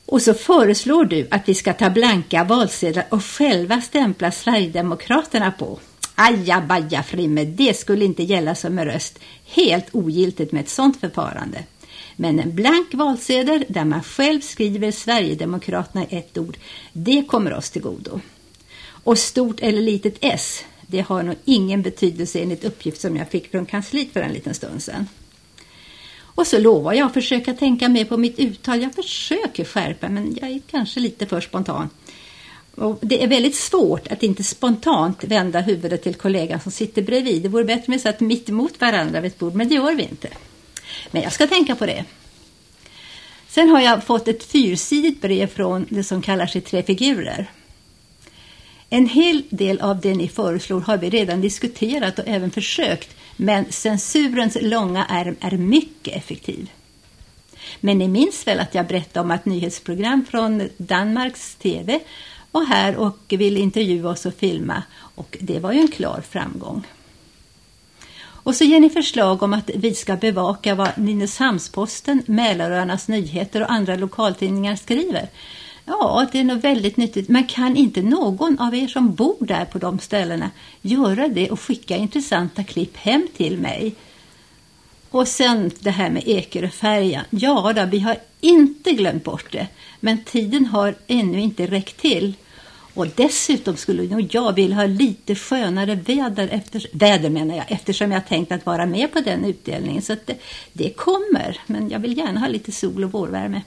Och så föreslår du att vi ska ta blanka valsedlar och själva stämpla Sverigedemokraterna på. Ajabaja Frimme, det skulle inte gälla som en röst. Helt ogiltigt med ett sånt förfarande. Men en blank valsedel där man själv skriver Sverigedemokraterna i ett ord, det kommer oss till godo. Och stort eller litet S, det har nog ingen betydelse enligt uppgift som jag fick från kansliet för en liten stund sedan. Och så lovar jag att försöka tänka mer på mitt uttal. Jag försöker skärpa, men jag är kanske lite för spontan. Och det är väldigt svårt att inte spontant vända huvudet till kollegan som sitter bredvid. Det vore bättre med så att mitt emot varandra vid ett bord, men det gör vi inte. Men jag ska tänka på det. Sen har jag fått ett 4-sidigt brev från det som kallar sig 3 figurer. En hel del av det ni föreslår har vi redan diskuterat och även försökt, men censurens långa arm är mycket effektiv. Men ni minns väl att jag berättade om ett nyhetsprogram från Danmarks TV var här och ville intervjua oss och filma, och det var ju en klar framgång. Och så ger ni förslag om att vi ska bevaka vad Nynäshamnsposten, Mälaröarnas Nyheter och andra lokaltidningar skriver. Ja, det är nog väldigt nyttigt. Men kan inte någon av er som bor där på de ställena göra det och skicka intressanta klipp hem till mig? Och sen det här med Ekeröfärjan. Ja då, vi har inte glömt bort det. Men tiden har ännu inte räckt till. Och dessutom skulle nog jag vilja ha lite skönare väder eftersom jag tänkt att vara med på den utdelningen. Så att det kommer, men jag vill gärna ha lite sol och vårvärme.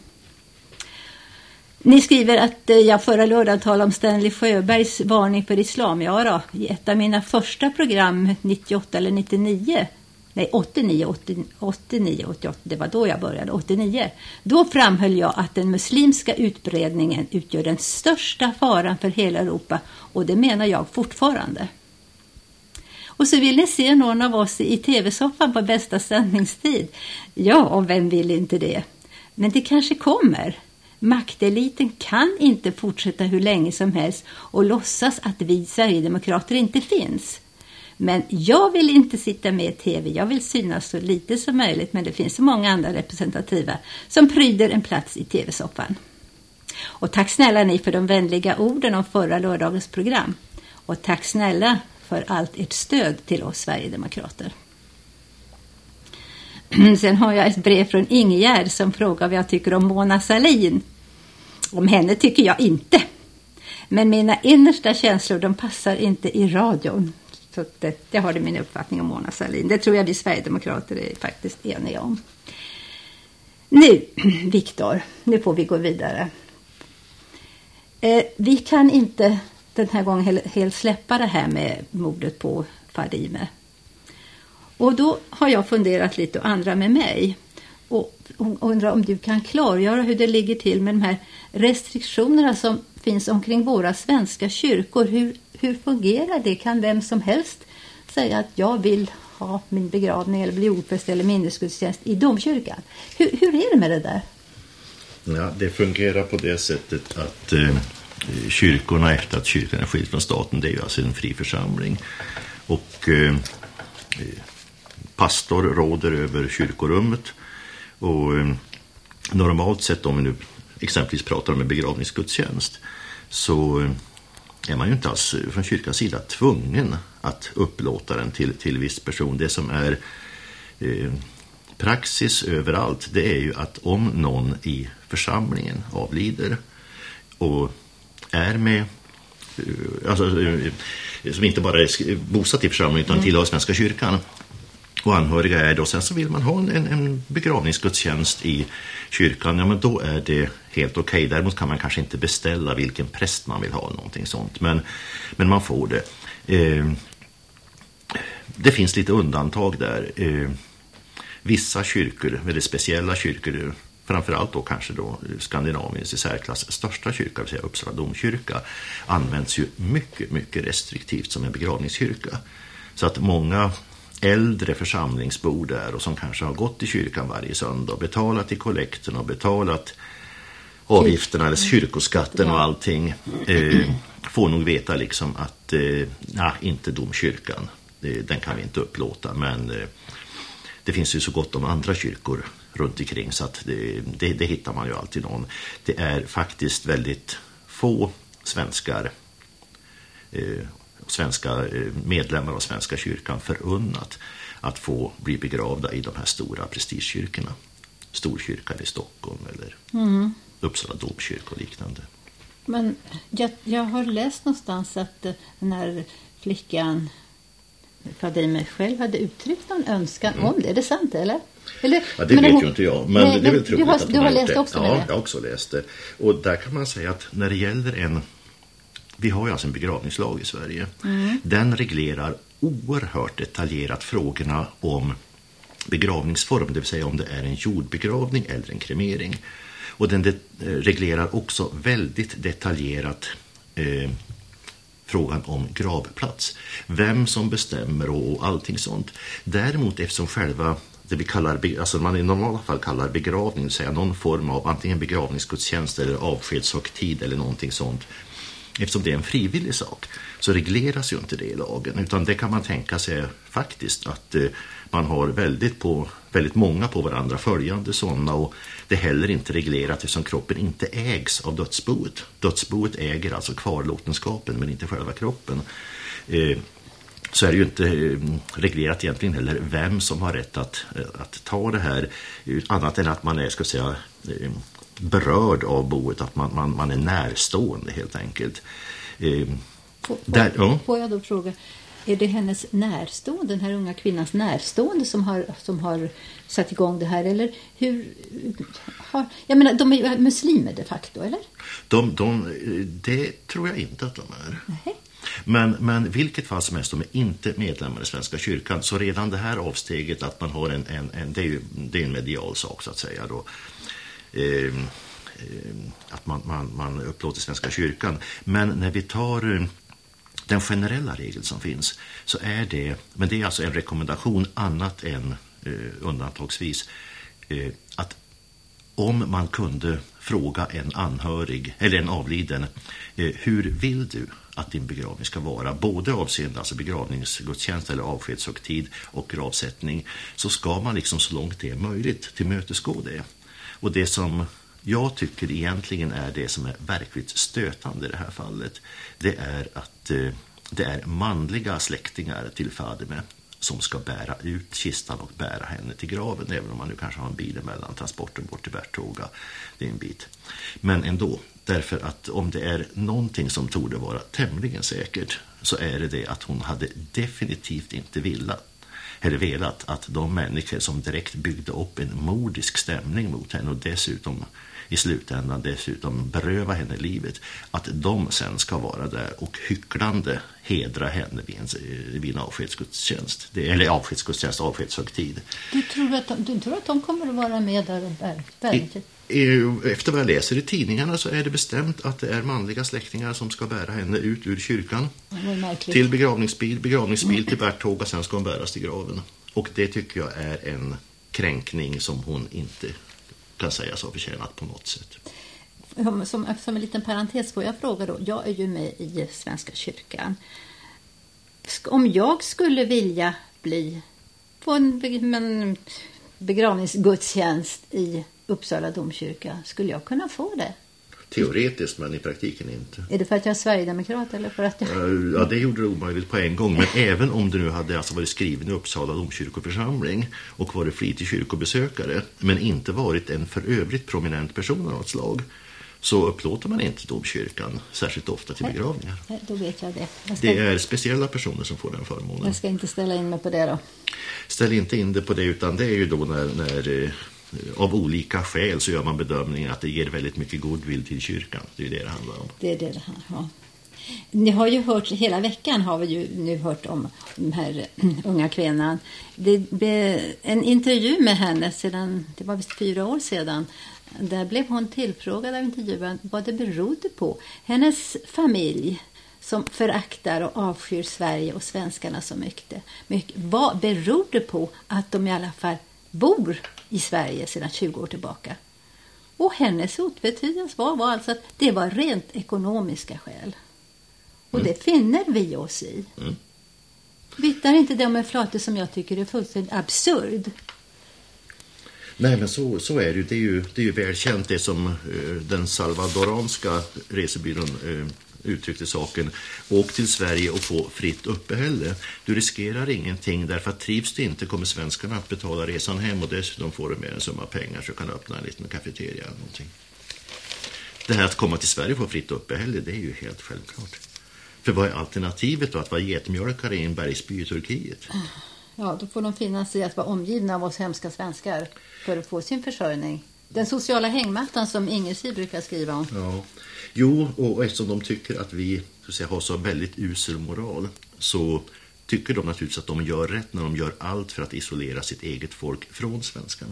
Ni skriver att jag förra lördagen talade om Stanley Sjöbergs varning för islam. Ja då, i ett av mina första program 98 eller 99, nej 89, 88, det var då jag började, 89. Då framhöll jag att den muslimska utbredningen utgör den största faran för hela Europa, och det menar jag fortfarande. Och så vill ni se någon av oss i tv-soffan på bästa sändningstid. Ja, och vem vill inte det? Men det kanske kommer. Makteliten kan inte fortsätta hur länge som helst och låtsas att vi Sverigedemokrater inte finns. Men jag vill inte sitta med i tv, jag vill synas så lite som möjligt, men det finns så många andra representativa som pryder en plats i tv-soffan. Och tack snälla ni för de vänliga orden om förra lördagens program. Och tack snälla för allt ert stöd till oss Sverigedemokrater. Sen har jag ett brev från Ingegärd som frågar vad jag tycker om Mona Sahlin. Om henne tycker jag inte. Men mina innersta känslor, de passar inte i radion. Så det har det min uppfattning om Mona Sahlin. Det tror jag vi Sverigedemokrater är faktiskt eniga om. Nu, Viktor, nu får vi gå vidare. Vi kan inte den här gången helt släppa det här med mordet på Fadime. Och då har jag funderat lite och andra med mig. Och undrar om du kan klargöra hur det ligger till med de här restriktionerna som finns omkring våra svenska kyrkor. Hur fungerar det? Kan vem som helst säga att jag vill ha min begravning eller bli jordfäst eller minnesgudstjänst i domkyrkan? Hur är det med det där? Ja, det fungerar på det sättet att kyrkorna, efter att kyrkan är skild från staten, det är ju alltså en fri församling. Och pastor råder över kyrkorummet, och normalt sett, om vi nu exempelvis pratar om en begravningsgudstjänst, så är man ju inte alls från kyrkans sida tvungen att upplåta den till viss person. Det som är praxis överallt, det är ju att om någon i församlingen avlider och är med, alltså som inte bara är bosatt i församlingen utan tillhör Svenska kyrkan, och anhöriga är då, sen så vill man ha en begravningsgudstjänst i kyrkan, ja men då är det helt okej. Däremot kan man kanske inte beställa vilken präst man vill ha, någonting sånt, men man får det. Det finns lite undantag där. Vissa kyrkor, väldigt speciella kyrkor, framförallt då kanske då Skandinaviens i särklass största kyrka, vill säga Uppsala domkyrka, används ju mycket, mycket restriktivt som en begravningskyrka. Så att många äldre församlingsbor där, och som kanske har gått i kyrkan varje söndag och betalat i kollekten och betalat avgifterna eller kyrkoskatten och allting, får nog veta liksom att inte domkyrkan, den kan vi inte upplåta, men det finns ju så gott om andra kyrkor runt omkring, så att det hittar man ju alltid någon. Det är faktiskt väldigt få svenska medlemmar av Svenska kyrkan förunnat att få bli begravda i de här stora prestigekyrkorna. Storkyrkan i Stockholm eller Uppsala domkyrka och liknande. Men jag har läst någonstans att den här flickan Fadime själv hade uttryckt någon önskan om det. Är det sant eller? Ja, det vet ju inte jag, men nej, det är väl troligt att du har läst det också. Ja, jag har också läst det. Och där kan man säga att när det gäller vi har ju alltså en begravningslag i Sverige. Den reglerar oerhört detaljerat frågorna om begravningsform, det vill säga om det är en jordbegravning eller en kremering. Och den reglerar också väldigt detaljerat frågan om gravplats. Vem som bestämmer och allting sånt. Däremot eftersom själva det vi kallar, alltså man i normala fall kallar begravning, det vill säga någon form av antingen begravningsgudstjänst eller avskedshögtid eller någonting sånt. Eftersom det är en frivillig sak så regleras ju inte det i lagen, utan det kan man tänka sig faktiskt att man har väldigt många på varandra följande sådana, och det är heller inte reglerat eftersom kroppen inte ägs av dödsboet. Dödsboet äger alltså kvarlåtenskapen men inte själva kroppen. Så är det ju inte reglerat egentligen heller vem som har rätt att ta det här, annat än att man är, ska säga, berörd av boet, att man är närstående helt enkelt. Får jag då fråga, är det hennes närstående, den här unga kvinnans närstående som har satt igång det här, eller hur jag menar, de är muslimer de facto, eller? Det tror jag inte att de är. Nej. Men vilket fall som helst, de är inte medlemmar i Svenska kyrkan, så redan det här avsteget att man har det är en medial sak så att säga då. Att man upplåter Svenska kyrkan. Men när vi tar den generella regel som finns, så är det, men det är alltså en rekommendation annat än undantagsvis, att om man kunde fråga en anhörig eller en avliden, hur vill du att din begravning ska vara, både avseende alltså begravningsgudstjänst eller avskedshögtid och gravsättning, så ska man liksom så långt det är möjligt tillmötesgå det. Och det som jag tycker egentligen är det som är verkligt stötande i det här fallet, det är att det är manliga släktingar till Fadime som ska bära ut kistan och bära henne till graven, även om man nu kanske har en bil emellan transporten bort till Bertåga, det är en bit. Men ändå, därför att om det är någonting som torde vara tämligen säkert, så är det att hon hade definitivt inte velat att de människor som direkt byggde upp en mordisk stämning mot henne och dessutom i slutändan beröva henne livet, att de sen ska vara där och hycklande hedra henne vid en avskedsgudstjänst. Eller avskedsgudstjänst, avskedshögtid. Du tror att de kommer att vara med där och bära? Efter vad jag läser i tidningarna så är det bestämt att det är manliga släktingar som ska bära henne ut ur kyrkan till begravningsbil till Bertåga, sen ska hon bäras till graven. Och det tycker jag är en kränkning som hon inte kan sägas ha förtjänat på något sätt. Som en liten parentes får jag fråga då. Jag är ju med i Svenska kyrkan. Om jag skulle vilja få en begravningsgudstjänst i Uppsala domkyrka, skulle jag kunna få det? Teoretiskt, men i praktiken inte. Är det för att jag är sverigedemokrat eller för att jag... Ja, det gjorde det omöjligt på en gång. Men även om du nu hade alltså varit skriven i Uppsala domkyrkoförsamling och varit flitig kyrkobesökare, men inte varit en för övrigt prominent person av något slag, så upplåter man inte domkyrkan särskilt ofta till begravningar. Nej, då vet jag det. Det är speciella personer som får den förmånen. Jag ska inte ställa in mig på det då. Ställ inte in det på det, utan det är ju då när av olika skäl så gör man bedömningen att det ger väldigt mycket goodwill till kyrkan. Det är det handlar om. Det är det handlar om. Ni har ju hört, hela veckan har vi ju nu hört om den här unga kvinnan. En intervju med henne sedan, det var visst 4 år sedan. Där blev hon tillfrågad av intervjuaren vad det berodde på. Hennes familj som föraktar och avskyr Sverige och svenskarna så mycket. Vad beror det på att de i alla fall bor i Sverige sedan 20 år tillbaka? Och hennes otvetydiga svar var alltså att det var rent ekonomiska skäl. Och det finner vi oss i. Vittnar inte det om en flate som jag tycker är fullständigt absurd? Nej, men så är det ju. Det är ju välkänt det som den salvadoranska resebyrån uttryckte saken. Åk till Sverige och få fritt uppehälle. Du riskerar ingenting, därför att trivs det inte kommer svenskarna att betala resan hem, och dessutom får du med en summa pengar så kan öppna en liten kafeteria eller någonting. Det här att komma till Sverige och få fritt uppehälle, det är ju helt självklart. För vad är alternativet då, att vara getmjölkare i en bergsby i Turkiet? Ja, då får de finna sig att vara omgivna av oss hemska svenskar för att få sin försörjning. Den sociala hängmattan som Ingersig brukar skriva om. Ja, jo, och eftersom de tycker att vi så att säga, har så väldigt usel moral, så tycker de naturligtvis att de gör rätt när de gör allt för att isolera sitt eget folk från svenskarna.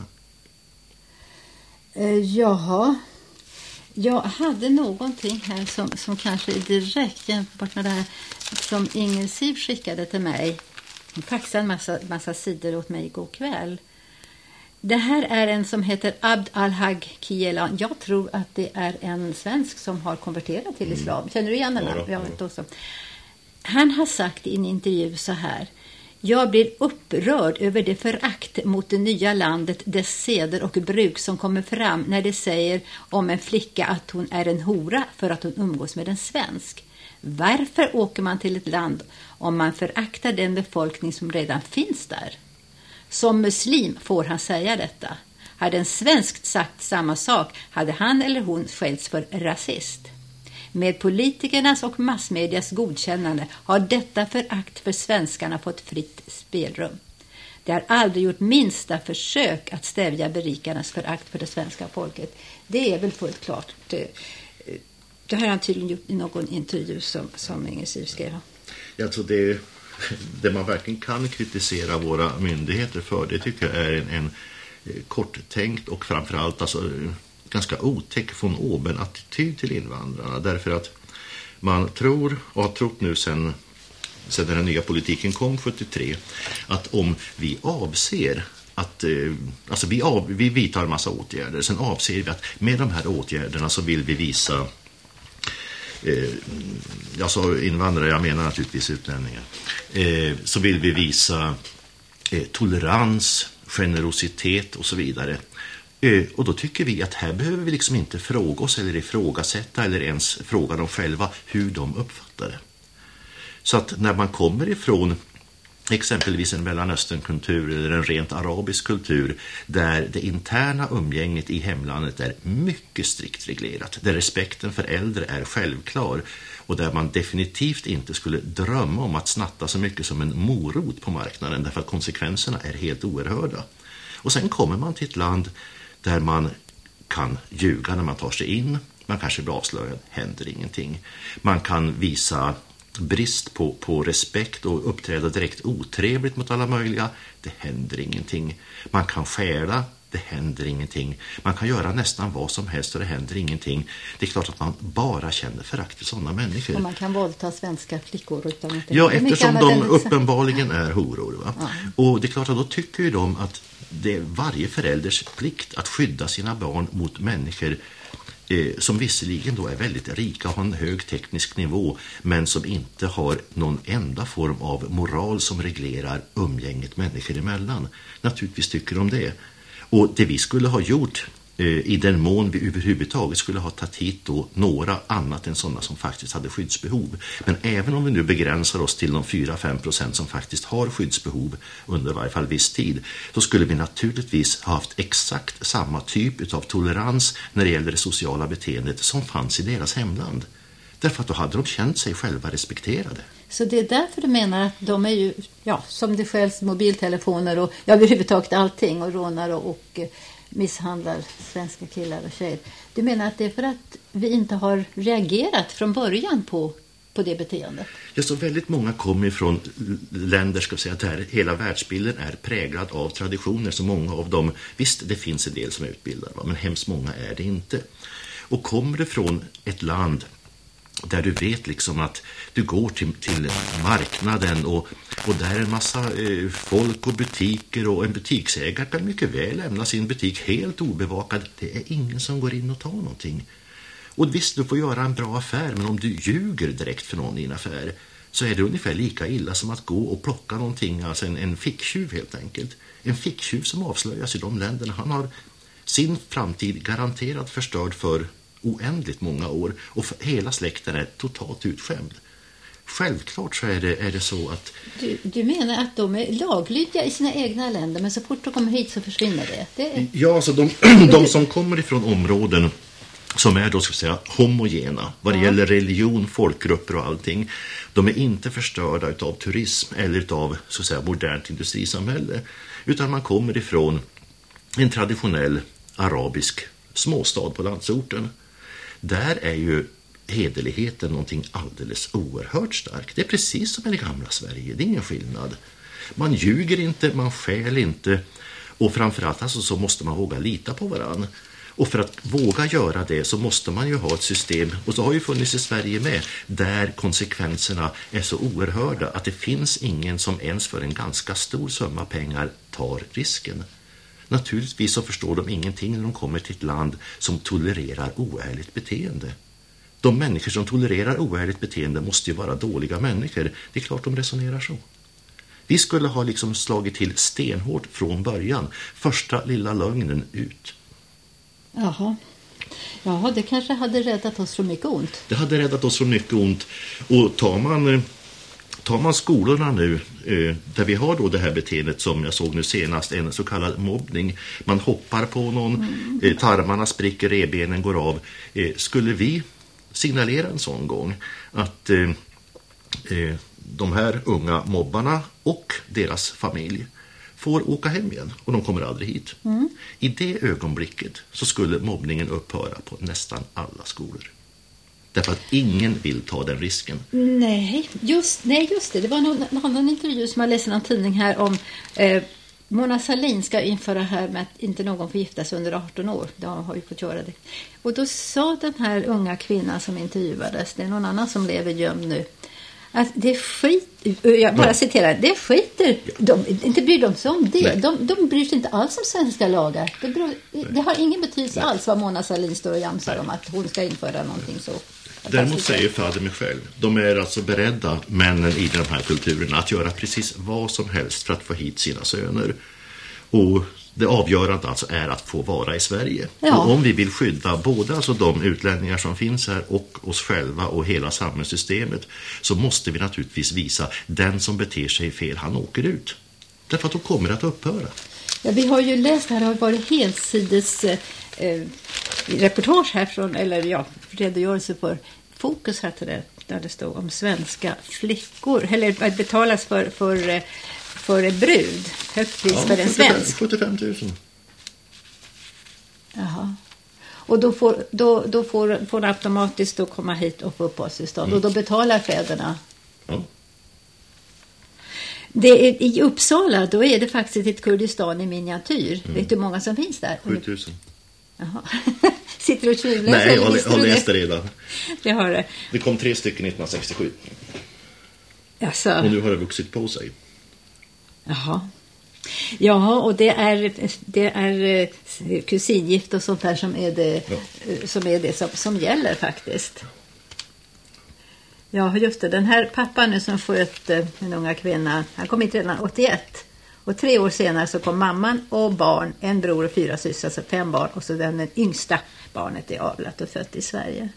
Jaha. Jag hade någonting här som kanske är direkt jämfört med det här som Ingersig skickade till mig. Hon faxade en massa sidor åt mig igår kväll. Det här är en som heter Abd al-Hag Kielan. Jag tror att det är en svensk som har konverterat till islam. Känner du igen den här? Ja, också. Han har sagt i en intervju så här: jag blir upprörd över det förakt mot det nya landet, dess seder och bruk som kommer fram när det säger om en flicka att hon är en hora för att hon umgås med en svensk. Varför åker man till ett land om man föraktar den befolkning som redan finns där? Som muslim får han säga detta. Hade en svensk sagt samma sak hade han eller hon skällts för rasist. Med politikernas och massmedias godkännande har detta förakt för svenskarna fått fritt spelrum. Det har aldrig gjort minsta försök att stävja berikarnas förakt för det svenska folket. Det är väl fullt klart. Det har han tydligen gjort i någon intervju som Ingersig skrev. Jag tror det man verkligen kan kritisera våra myndigheter för, det tycker jag är en korttänkt och framförallt alltså ganska otäck von oben-attityd till invandrarna. Därför att man tror och har trott nu sen den här nya politiken kom 73 att om vi avser att alltså vi vidtar en massa åtgärder, sen avser vi att med de här åtgärderna så vill vi visa jag sa invandrare, jag menar naturligtvis utlänningar, så vill vi visa tolerans, generositet och så vidare. Och då tycker vi att här behöver vi liksom inte fråga oss eller ifrågasätta eller ens fråga dem själva hur de uppfattar det. Så att när man kommer ifrån exempelvis en Mellanösternkultur eller en rent arabisk kultur där det interna umgänget i hemlandet är mycket strikt reglerat, där respekten för äldre är självklar och där man definitivt inte skulle drömma om att snatta så mycket som en morot på marknaden därför att konsekvenserna är helt oerhörda. Och sen kommer man till ett land där man kan ljuga när man tar sig in, man kanske blir avslöjad, händer ingenting. Man kan visa brist på respekt och uppträda direkt otrevligt mot alla möjliga, det händer ingenting. Man kan stjäla, det händer ingenting. Man kan göra nästan vad som helst och det händer ingenting. Det är klart att man bara känner förakt för sådana människor. Och man kan våldta svenska flickor utan att ja, eftersom de uppenbarligen är horor. Va? Ja. Och det är klart att då tycker ju de att det är varje förälders plikt att skydda sina barn mot människor som visserligen då är väldigt rika och har en hög teknisk nivå men som inte har någon enda form av moral som reglerar umgänget människor emellan. Naturligtvis tycker de det. Och det vi skulle ha gjort i den mån vi överhuvudtaget skulle ha tagit hit då några annat än sådana som faktiskt hade skyddsbehov. Men även om vi nu begränsar oss till de 4-5% som faktiskt har skyddsbehov under varje fall viss tid, så skulle vi naturligtvis ha haft exakt samma typ av tolerans när det gäller det sociala beteendet som fanns i deras hemland. Därför att då hade de känt sig själva respekterade. Så det är därför du menar att de är ju, ja, som det självs mobiltelefoner och överhuvudtaget allting och rånar och misshandlar svenska killar och tjejer. Du menar att det är för att vi inte har reagerat från början på det beteendet? Ja, så väldigt många kommer från länder, ska jag säga, där hela världsbilden är präglad av traditioner. Så många av dem, visst det finns en del som är utbildade, men hemskt många är det inte. Och kommer det från ett land där du vet liksom att du går till marknaden och där är en massa folk och butiker och en butiksägare kan mycket väl lämna sin butik helt obevakad. Det är ingen som går in och tar någonting. Och visst, du får göra en bra affär, men om du ljuger direkt för någon i en affär så är det ungefär lika illa som att gå och plocka någonting, alltså en ficktjuv helt enkelt. En ficktjuv som avslöjas i de länderna, han har sin framtid garanterat förstörd för oändligt många år och för hela släkten är totalt utskämd. Självklart så är det så att... Du menar att de är laglydiga i sina egna länder, men så fort de kommer hit så försvinner det? Ja, alltså de som kommer ifrån områden som är då, ska jag säga, homogena vad det gäller religion, folkgrupper och allting, de är inte förstörda av turism eller av, så att säga, modernt industrisamhälle, utan man kommer ifrån en traditionell arabisk småstad på landsorten. Där är ju hederligheten någonting alldeles oerhört starkt. Det är precis som i det gamla Sverige, det är ingen skillnad. Man ljuger inte, man skäl inte, och framförallt alltså så måste man våga lita på varann. Och för att våga göra det så måste man ju ha ett system, och så har ju funnits i Sverige med, där konsekvenserna är så oerhörda att det finns ingen som ens för en ganska stor summa pengar tar risken. Naturligtvis så förstår de ingenting när de kommer till ett land som tolererar oärligt beteende. De människor som tolererar oärligt beteende måste ju vara dåliga människor. Det är klart de resonerar så. Vi skulle ha liksom slagit till stenhårt från början. Första lilla lögnen ut. Jaha, det kanske hade räddat oss från mycket ont. Det hade räddat oss från mycket ont. Och tar man skolorna nu, där vi har då det här beteendet som jag såg nu senast, en så kallad mobbning. Man hoppar på någon, tarmarna spricker, revbenen går av. Skulle vi signalera en sån gång att de här unga mobbarna och deras familj får åka hem igen och de kommer aldrig hit. I det ögonblicket så skulle mobbningen upphöra på nästan alla skolor. Därför att ingen vill ta den risken. Nej, just det. Det var någon intervju som jag läste i en tidning här om Mona Sahlin ska införa här med att inte någon får gifta sig under 18 år. De har ju fått göra det. Och då sa den här unga kvinnan som intervjuades, det är någon annan som lever gömd nu, att det jag bara citerar, det skiter, inte bryr de sig om det. De bryr sig inte alls om svenska lagar. Det har ingen betydelse alls vad Mona Sahlin står och jamsar om att hon ska införa någonting så. Däremot säger Fadime själv, de är alltså beredda, männen i de här kulturerna, att göra precis vad som helst för att få hit sina söner. Och det avgörande alltså är att få vara i Sverige. Ja. Och om vi vill skydda både alltså de utlänningar som finns här och oss själva och hela samhällssystemet, så måste vi naturligtvis visa den som beter sig fel, han åker ut. Därför att då kommer det att upphöra. Ja, vi har ju läst här, det har varit helsides reportage härifrån, eller redogörelse för Fokus här till det, där det står om svenska flickor, eller betalas för en brud, högt pris för en svensk. 75 000. Jaha. Och då får automatiskt då komma hit och få uppehållstillstånd. Och då betalar fäderna. Ja. Det är, i Uppsala, då är det faktiskt ett Kurdistan i miniatyr. Vet du hur många som finns där? 7 000. Jaha. Sitter du och tvivlar? Nej, jag har läst det redan. Det har det. Det kom 3 stycken 1967. Jaså. Och nu har det vuxit på sig. Jaha. Ja, och det är kusingift och sånt där som är det som gäller faktiskt. Ja, just det. Den här pappan nu som sköt en unga kvinna, han kom hit redan 81. Och 3 år senare så kom mamman och barn, en bror och 4 systrar, alltså 5 barn. Och så den yngsta barnet är avlat och fött i Sverige.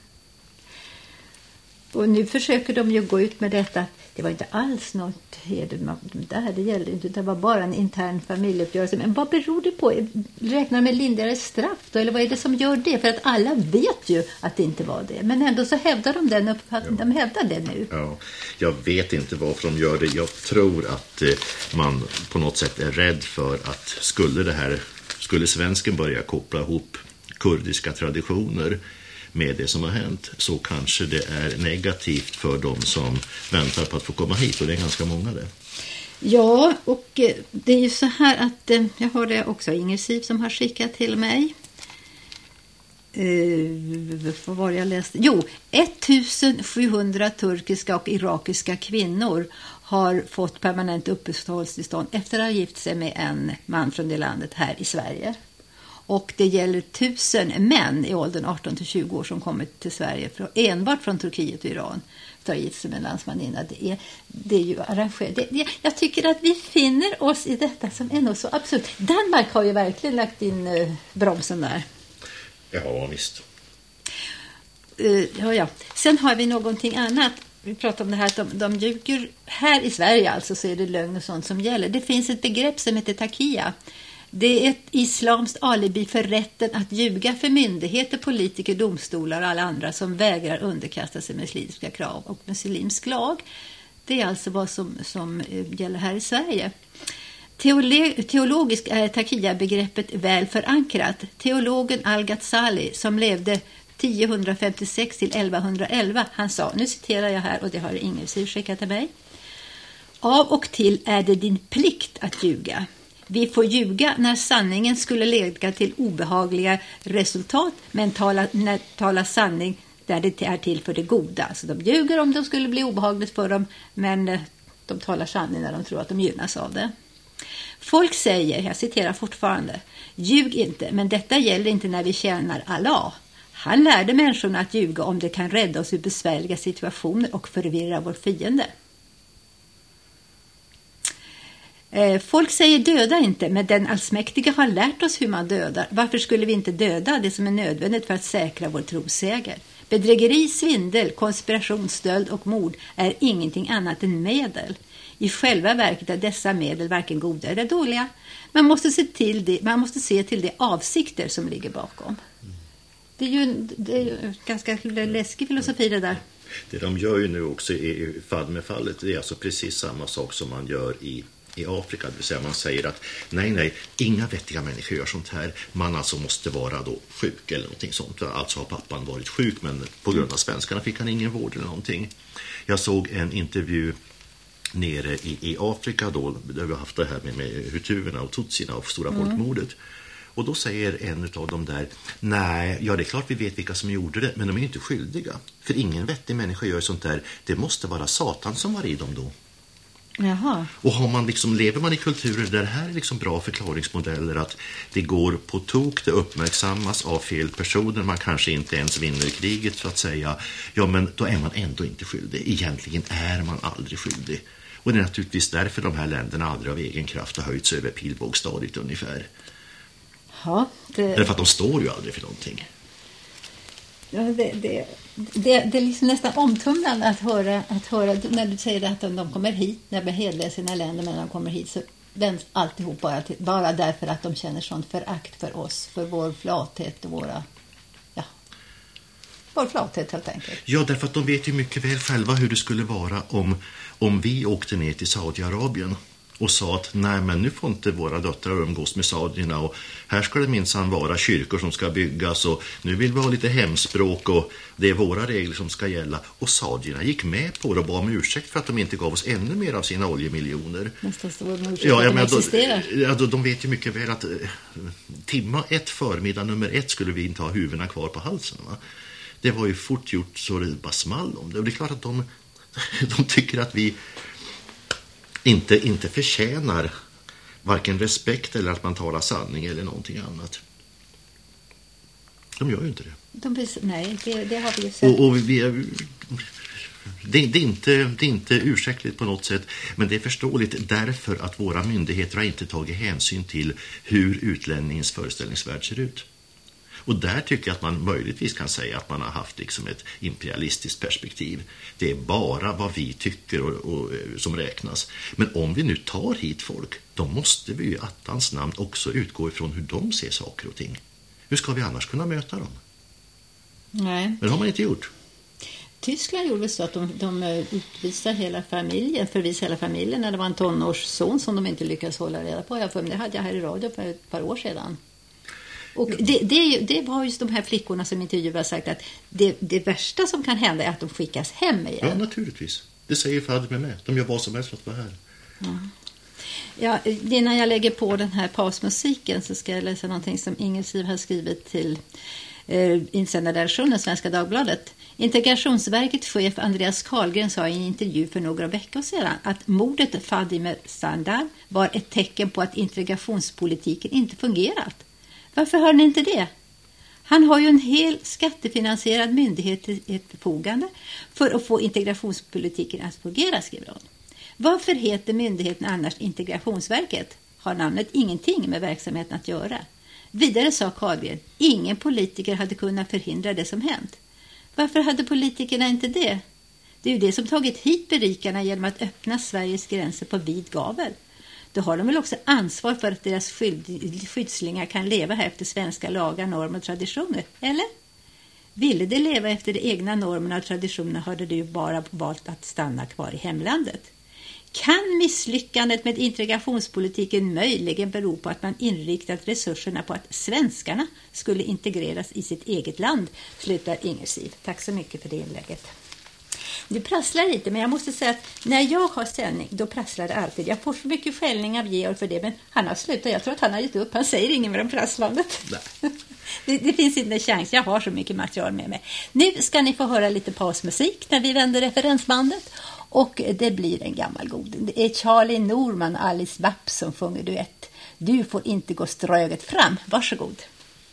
Och nu försöker de ju gå ut med detta. Det var inte alls något där, det gällde inte. Det var bara en intern familjeuppgörelse. Men vad beror det på? Räknar med lindrigare straff då? Eller vad är det som gör det? För att alla vet ju att det inte var det. Men ändå så hävdar de den uppfattningen. Ja. De hävdar det nu. Ja, jag vet inte varför de gör det. Jag tror att man på något sätt är rädd för att skulle svensken börja koppla ihop kurdiska traditioner med det som har hänt, så kanske det är negativt för de som väntar på att få komma hit, och det är ganska många det. Ja, och det är ju så här att jag har det också Inger Siv som har skickat till mig. Vad var det jag läste? Jo, 1700 turkiska och irakiska kvinnor har fått permanent uppehållstillstånd efter att ha gift sig med en man från det landet här i Sverige. Och det gäller 1000 män i åldern 18-20 år som kommit till Sverige enbart från Turkiet och Iran. Tar hit som en landsmaninna. Det är ju arrangerat. Jag tycker att vi finner oss i detta som är nog så absurt. Danmark har ju verkligen lagt in bromsen där. Ja, visst. Ja. Sen har vi någonting annat. Vi pratar om det här att de ljuger. Här i Sverige alltså så är det lögn och sånt som gäller. Det finns ett begrepp som heter takia. Det är ett islamskt alibi för rätten att ljuga för myndigheter, politiker, domstolar och alla andra som vägrar underkasta sig muslimska krav och muslimsk lag. Det är alltså vad som gäller här i Sverige. Teologiskt är takia-begreppet väl förankrat. Teologen Al-Ghazali som levde 1056 till 1111, han sa, nu citerar jag här och det har Ingrid skickat till mig. Av och till är det din plikt att ljuga. Vi får ljuga när sanningen skulle leda till obehagliga resultat, men tala sanning där det är till för det goda. Så de ljuger om det skulle bli obehagligt för dem, men de talar sanning när de tror att de gynnas av det. Folk säger, jag citerar fortfarande, ljug inte, men detta gäller inte när vi tjänar Allah. Han lärde människorna att ljuga om det kan rädda oss ur besvärliga situationer och förvirra vår fiende. Folk säger döda inte, men den allsmäktiga har lärt oss hur man dödar. Varför skulle vi inte döda det som är nödvändigt för att säkra vår trosäger? Bedrägeri, svindel, konspiration, stöld och mord är ingenting annat än medel. I själva verket är dessa medel varken goda eller dåliga. Man måste se till de avsikter som ligger bakom. Det är ju ganska läskig filosofi det där. Det de gör ju nu också i Fadme-fallet, det är alltså precis samma sak som man gör i Afrika. Det vill säga man säger att nej, inga vettiga människor gör sånt här. Man alltså måste vara då sjuk eller någonting sånt. Alltså har pappan varit sjuk, men på grund av svenskarna fick han ingen vård eller någonting. Jag såg en intervju nere i Afrika då, där vi har haft det här med hutuerna och tutsierna och stora folkmordet. Och då säger en av dem där, det är klart vi vet vilka som gjorde det, men de är inte skyldiga. För ingen vettig människa gör sånt där. Det måste vara Satan som var i dem då. Jaha. Och lever man i kulturer där det här är liksom bra förklaringsmodeller, att det går på tok, det uppmärksammas av fel personer, man kanske inte ens vinner kriget så att säga, ja men då är man ändå inte skyldig. Egentligen är man aldrig skyldig. Och det är naturligtvis därför de här länderna aldrig av egen kraft har höjts över pilbågsstadiet ungefär. Ja, därför att de står ju aldrig för någonting. Ja, det är liksom nästan omtumlande att höra när du säger att de kommer hit, när de hedliga sina länder, men när de kommer hit så vänds alltihop bara därför att de känner sånt förakt för oss, för vår flathet och vår flathet helt enkelt. Ja, därför att de vet ju mycket väl själva hur det skulle vara om vi åkte ner till Saudiarabien och sa att nej, men nu får inte våra döttrar umgås med saudierna och här ska det minsann vara kyrkor som ska byggas och nu vill vi ha lite hemspråk och det är våra regler som ska gälla. Och saudierna gick med på det och bad om ursäkt för att de inte gav oss ännu mer av sina oljemiljoner. Nästan så de de vet ju mycket väl att timma 1 förmiddag nummer 1 skulle vi inte ha huvudena kvar på halsen, va? Det var ju fort gjort så det bara small om det. Och det är klart att de tycker att vi inte förtjänar varken respekt eller att man talar sanning eller någonting annat. De gör ju inte det. Nej, det har vi ju sett. Och det är inte ursäktligt på något sätt, men det är förståeligt därför att våra myndigheter har inte tagit hänsyn till hur utlänningens föreställningsvärld ser ut. Och där tycker jag att man möjligtvis kan säga att man har haft liksom ett imperialistiskt perspektiv. Det är bara vad vi tycker och som räknas. Men om vi nu tar hit folk, då måste vi i attans namn också utgå ifrån hur de ser saker och ting. Hur ska vi annars kunna möta dem? Nej. Men det har man inte gjort. Tyskland gjorde så att de utvisade hela familjen, förvisade hela familjen när det var en tonårsson som de inte lyckades hålla reda på. Det hade jag här i radio för ett par år sedan. Och det var just de här flickorna som intervjuade sagt att det värsta som kan hända är att de skickas hem igen. Ja, naturligtvis. Det säger Fadme med. De gör vad som helst för att vara här. Ja, innan jag lägger på den här pausmusiken så ska jag läsa någonting som Ingrid Siv har skrivit till insändarredaktionen Svenska Dagbladet. Integrationsverkets chef Andreas Karlgren sa i en intervju för några veckor sedan att mordet Fadime Sandar var ett tecken på att integrationspolitiken inte fungerat. Varför hör ni inte det? Han har ju en hel skattefinansierad myndighet till ett förfogande för att få integrationspolitiken att fungera, skriver hon. Varför heter myndigheten annars Integrationsverket? Har namnet ingenting med verksamheten att göra? Vidare sa Carlgren, ingen politiker hade kunnat förhindra det som hänt. Varför hade politikerna inte det? Det är ju det som tagit hit berikarna genom att öppna Sveriges gränser på vid gavel. Då har de väl också ansvar för att deras skyddslingar kan leva här efter svenska lagar, normer och traditioner, eller? Ville de leva efter de egna normerna och traditionerna hade de ju bara valt att stanna kvar i hemlandet. Kan misslyckandet med integrationspolitiken möjligen bero på att man inriktat resurserna på att svenskarna skulle integreras i sitt eget land, slutar Inger Siv. Tack så mycket för det inlägget. Det prasslar lite, men jag måste säga att när jag har sändning, då prasslar det alltid. Jag får så mycket skällning av Georg för det, men han har slutat. Jag tror att han har gett upp. Han säger inget mer om prasslandet. Det finns inte en chans. Jag har så mycket material med mig. Nu ska ni få höra lite pausmusik när vi vänder referensbandet. Och det blir en gammal god. Det är Charlie Norman och Alice Wapp som sjunger duett. Du får inte gå ströget fram. Varsågod.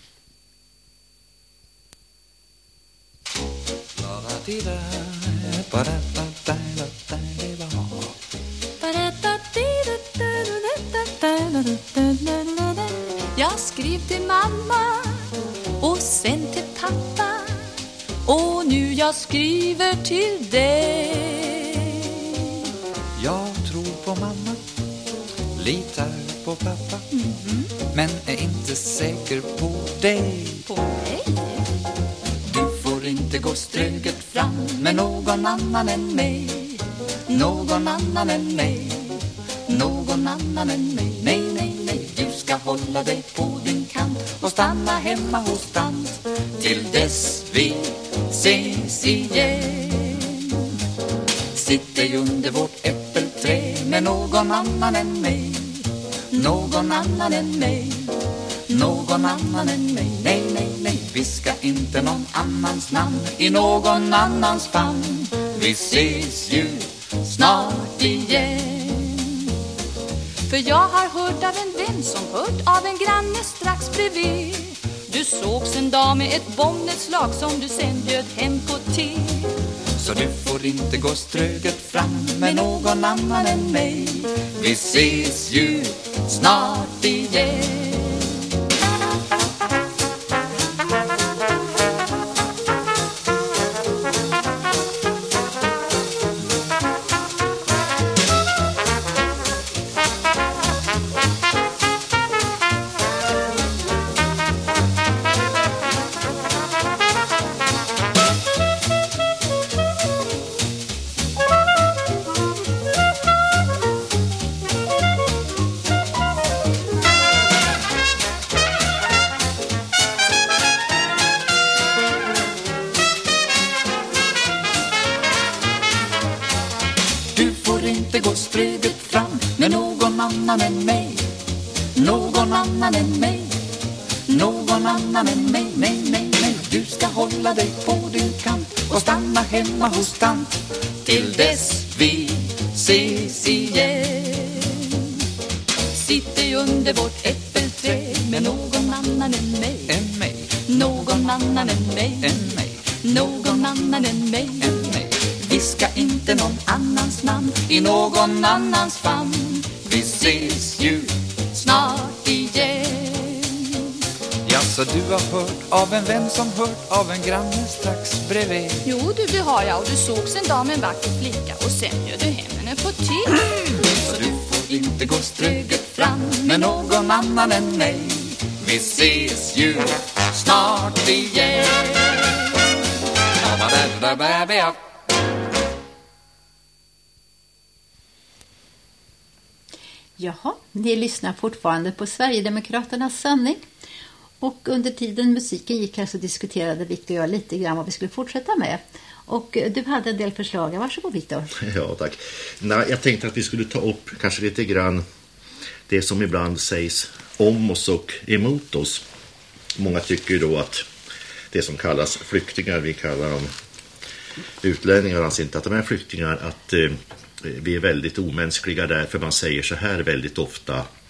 Jag skrev till mamma och sen till pappa, och nu jag skriver till dig. Jag tror på mamma, litar på pappa, men är inte säker på dig. På mig? Du får inte gå ströget fram med någon annan än mig. Någon annan än mig. Någon annan än mig. Nej, nej, nej. Du ska hålla dig på din kant och stanna hemma hos tant till dess vi ses igen. Sitt dig under vårt äppelträ med någon annan än mig. Någon annan än mig. Någon annan än mig. Nej, nej, nej. Viska inte någon annans namn i någon annans famn. Vi ses ju snart igen. För jag har hört av en vän som hört av en granne strax bredvid. Du sågs en dag med ett bombnedslag som du sen bjöd hem på te. Så du får inte gå ströget fram med någon annan än mig. Vi ses ju snart igen. Någon annan än mig. Någon annan än mig. Nej, nej, nej. Du ska hålla dig på din kant och stanna hemma hos tant till dess vi ses igen. Sitter under vårt äppelträ med någon annan än mig. Än mig. Någon annan än mig. Än mig. Någon annan än mig. Än mig. Viska inte någon annans namn i någon annans famn. Vi ses ju snart igen. Ja, så du har hört av en vän som hört av en granne strax bredvid. Jo du, det har jag, och du sågs en dag med en vacker flicka och sen gör du hem henne på te. Så du får inte gå ströget fram med någon annan än mig. Vi ses ju snart igen. Jaha, ni lyssnar fortfarande på Sverigedemokraternas sanning. Och under tiden musiken gick här så diskuterade Victor och jag lite grann vad vi skulle fortsätta med. Och du hade en del förslag. Varsågod Victor. Ja, tack. Nej, jag tänkte att vi skulle ta upp kanske lite grann det som ibland sägs om oss och emot oss. Många tycker då att det som kallas flyktingar, vi kallar dem utlänningar, anser inte att de är flyktingar, att vi är väldigt omänskliga därför man säger så här väldigt ofta: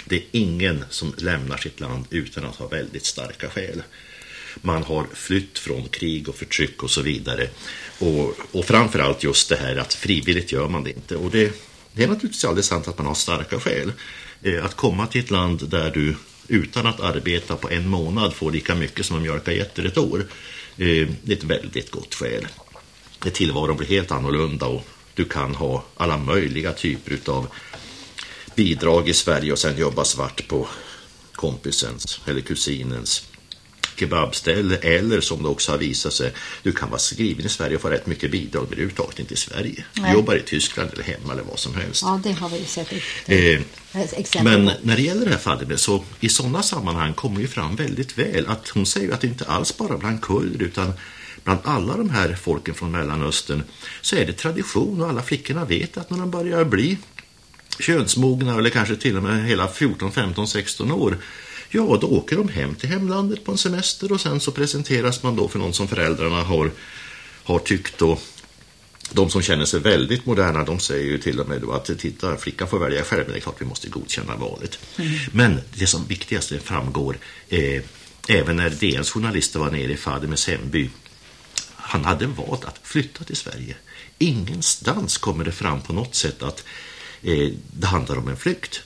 Det är ingen som lämnar sitt land utan att ha väldigt starka skäl. Man har flytt från krig och förtryck och så vidare. Och framförallt just det här att frivilligt gör man det inte. Och det är naturligtvis alldeles sant att man har starka skäl. Att komma till ett land där du utan att arbeta på en månad får lika mycket som en mjölkagetter ett år. Det är ett väldigt gott skäl. Tillvaron blir helt annorlunda och du kan ha alla möjliga typer av bidrag i Sverige och sen jobba svart på kompisens eller kusinens kebabställe, eller som det också har visat sig, du kan vara skriven i Sverige och få rätt mycket bidrag, men du överhuvudtaget inte i Sverige. Du jobbar i Tyskland eller hemma eller vad som helst. Ja, det har vi sett exempel. Men när det gäller det här fallet, så i sådana sammanhang kommer ju fram väldigt väl att hon säger att det inte alls bara bland kurder utan bland alla de här folken från Mellanöstern så är det tradition, och alla flickorna vet att när de börjar bli könsmogna eller kanske till och med hela 14, 15, 16 år, ja, då åker de hem till hemlandet på en semester och sen så presenteras man då för någon som föräldrarna har tyckt, och de som känner sig väldigt moderna, de säger ju till och med då att titta, flickan får välja själv, men det är klart vi måste godkänna valet. Men det som viktigaste framgår, även när DNs journalister var nere i Fadimes hemby, han hade valt att flytta till Sverige. Ingenstans kommer det fram på något sätt att det handlar om en flykt.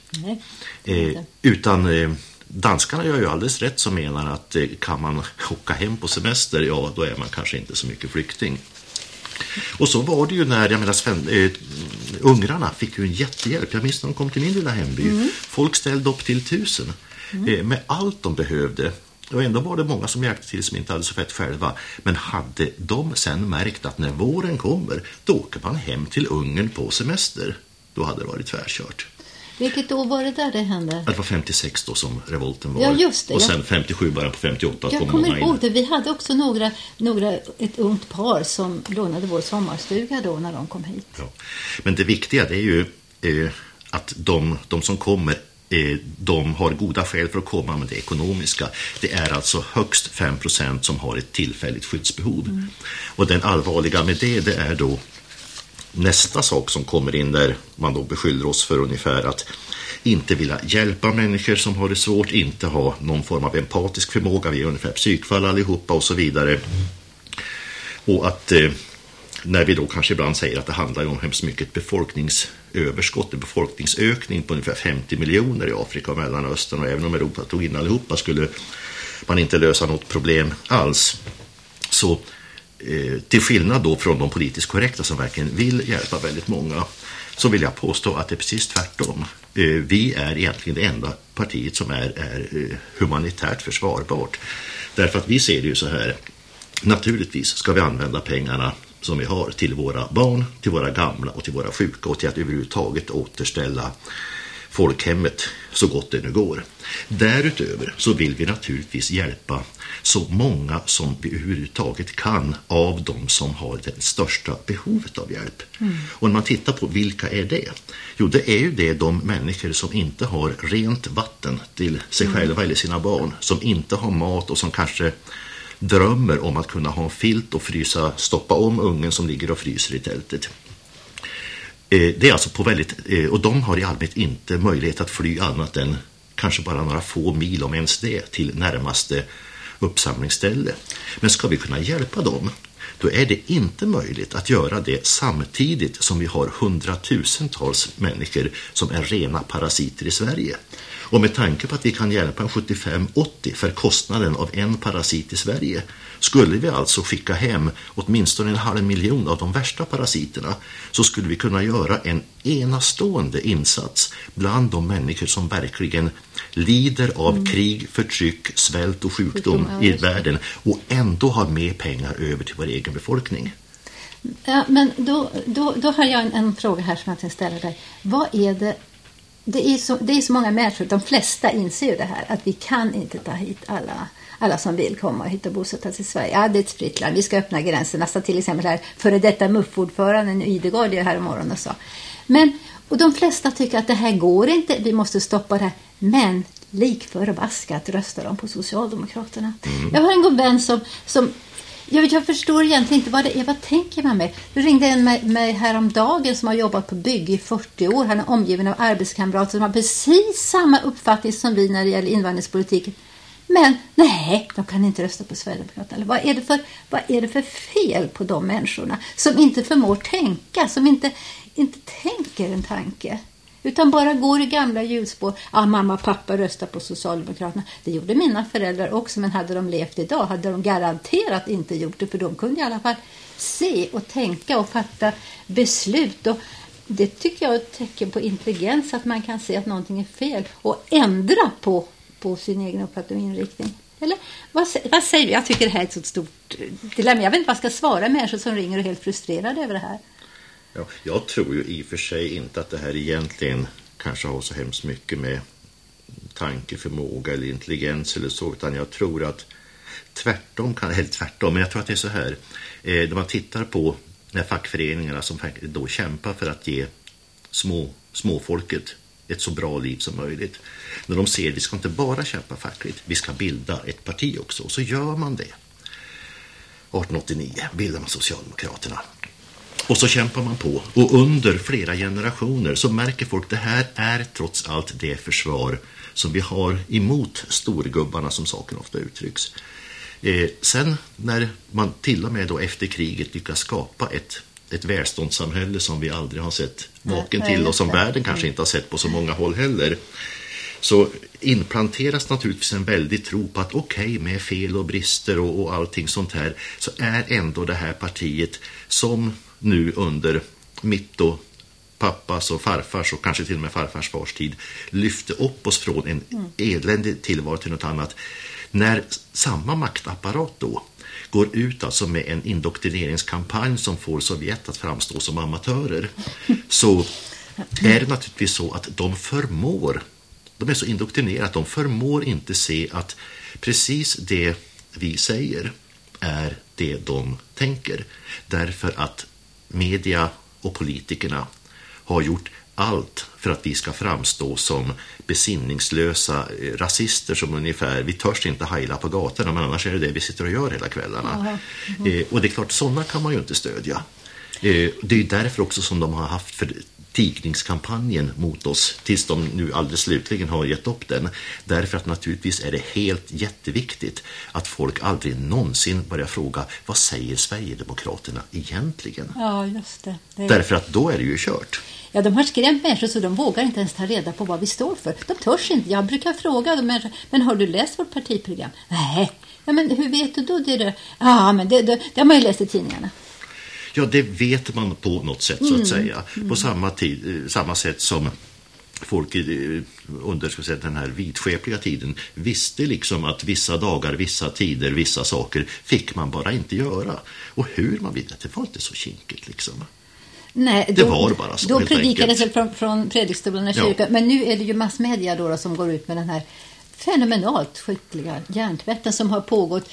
Utan danskarna gör ju alldeles rätt som menar att kan man åka hem på semester, ja då är man kanske inte så mycket flykting. Och så var det ju när ungrarna fick ju en jättehjälp. Jag minns när de kom till min lilla hemby. Folk ställde upp till 1000 med allt de behövde. Och ändå var det många som hjälpte till som inte hade så fett själva. Men hade de sen märkt att när våren kommer, då åker man hem till Ungern på semester. Då hade det varit tvärkört. Vilket år var det där det hände? Det var 56 då som revolten var. Ja, just det. Och sen 57 bara på 58. Jag kommer ihåg det. Vi hade också ett ungt par som lånade vår sommarstuga då när de kom hit. Ja. Men det viktiga det är ju att de som kommer, de har goda skäl för att komma med det ekonomiska. Det är alltså högst 5% som har ett tillfälligt skyddsbehov. Och den allvarliga med det är då nästa sak som kommer in, där man då beskyller oss för ungefär att inte vilja hjälpa människor som har det svårt, inte ha någon form av empatisk förmåga, vi är ungefär psykfall allihopa och så vidare. Och att när vi då kanske ibland säger att det handlar om hemskt mycket befolkningsöverskott, en befolkningsökning på ungefär 50 miljoner i Afrika och Mellanöstern, och även om Europa tog in allihopa skulle man inte lösa något problem alls. Så till skillnad då från de politiskt korrekta som verkligen vill hjälpa väldigt många, så vill jag påstå att det är precis tvärtom. Vi är egentligen det enda partiet som är humanitärt försvarbart. Därför att vi ser det ju så här, naturligtvis ska vi använda pengarna som vi har till våra barn, till våra gamla och till våra sjuka och till att överhuvudtaget återställa folkhemmet så gott det nu går. Därutöver så vill vi naturligtvis hjälpa så många som vi överhuvudtaget kan av de som har det största behovet av hjälp. Och när man tittar på vilka är det? Jo, det är ju de människor som inte har rent vatten till sig själva eller sina barn, som inte har mat och som kanske drömmer om att kunna ha en filt och stoppa om ungen som ligger och fryser i tältet. Det är alltså på väldigt, och de har i allmänhet inte möjlighet att fly annat än kanske bara några få mil, om ens det, till närmaste uppsamlingsställe. Men ska vi kunna hjälpa dem, då är det inte möjligt att göra det samtidigt som vi har hundratusentals människor som är rena parasiter i Sverige. Och med tanke på att vi kan hjälpa en 75-80 för kostnaden av en parasit i Sverige, skulle vi alltså skicka hem åtminstone 500 000 av de värsta parasiterna, så skulle vi kunna göra en enastående insats bland de människor som verkligen lider av krig, förtryck, svält och sjukdom i världen, och ändå har mer pengar över till vår egen befolkning. Ja, men då har jag en fråga här som jag tänkte ställa dig. Vad är det? Det är så många människor, de flesta inser ju det här, att vi kan inte ta hit alla som vill komma hit och bosätta sig i Sverige. Ja, det är ett fritt land, vi ska öppna gränserna. Så till exempel här, före detta MUF-ordföranden i Idegård här om morgonen och så. Och de flesta tycker att det här går inte, vi måste stoppa det här. Men lik förbaskat röstar de på Socialdemokraterna. Jag har en god vän som Jag förstår egentligen inte vad det är. Vad tänker man med? Det ringde en mig häromdagen som har jobbat på bygge i 40 år. Han är omgiven av arbetskamrater som har precis samma uppfattning som vi när det gäller invandringspolitiken. Men nej, de kan inte rösta på Sverigedemokraterna. Eller vad är det för fel på de människorna som inte förmår tänka, som inte tänker en tanke, utan bara går i gamla hjulspår. Mamma och pappa röstar på Socialdemokraterna. Det gjorde mina föräldrar också, men hade de levt idag hade de garanterat inte gjort det, för de kunde i alla fall se och tänka och fatta beslut. Och det tycker jag är ett tecken på intelligens, att man kan se att någonting är fel och ändra på sin egen uppfattning och inriktning. Eller vad säger du? Jag tycker det här är ett så stort dilemma. Jag vet inte vad jag ska svara människor som ringer och är helt frustrerade över det här. Ja, jag tror ju i och för sig inte att det här egentligen kanske har så hemskt mycket med tankeförmåga eller intelligens eller så, utan jag tror att tvärtom, men jag tror att det är så här. När man tittar på när fackföreningarna som då kämpar för att ge småfolket ett så bra liv som möjligt. När de ser att vi ska inte bara kämpa fackligt, vi ska bilda ett parti också. Och så gör man det. 1889 bildar man Socialdemokraterna. Och så kämpar man på. Och under flera generationer så märker folk att det här är trots allt det försvar som vi har emot storgubbarna, som saken ofta uttrycks. Sen när man till och med då efter kriget lyckas skapa ett välståndssamhälle som vi aldrig har sett maken till och som världen kanske inte har sett på så många håll heller, så implanteras naturligtvis en väldig tro på att okej, med fel och brister och allting sånt här, så är ändå det här partiet som nu under mitt och pappas och farfars och kanske till och med farfars fars tid lyfte upp oss från en eländig tillvaro till något annat. När samma maktapparat då går ut alltså med en indoktrineringskampanj som får Sovjet att framstå som amatörer, så är det naturligtvis så att de är så indoktrinerade att de förmår inte se att precis det vi säger är det de tänker. Därför att media och politikerna har gjort allt för att vi ska framstå som besinningslösa rasister som ungefär, vi törs inte hejla på gatorna, men annars är det vi sitter och gör hela kvällarna. Och det är klart, sådana kan man ju inte stödja. Det är ju därför också som de har haft tigningskampanjen mot oss tills de nu alldeles slutligen har gett upp den. Därför att naturligtvis är det helt jätteviktigt att folk aldrig någonsin börjar fråga, vad säger Sverigedemokraterna egentligen? Ja, just det. Därför att då är det ju kört. Ja, de har skrämt människor så de vågar inte ens ta reda på vad vi står för. De törs inte. Jag brukar fråga dem, men har du läst vårt partiprogram? Nej. Ja, men hur vet du då det? Ja, men det har man ju läst i tidningarna. Ja, det vet man på något sätt så att säga. På samma sätt som folk under den här vidskepliga tiden visste liksom att vissa dagar, vissa tider, vissa saker fick man bara inte göra. Och hur man vet, det var inte så kinkigt liksom. Nej, det var bara så. Då predikades det från predikstolen i kyrkan. Ja. Men nu är det ju massmedia då som går ut med den här fenomenalt skickliga hjärntvätten som har pågått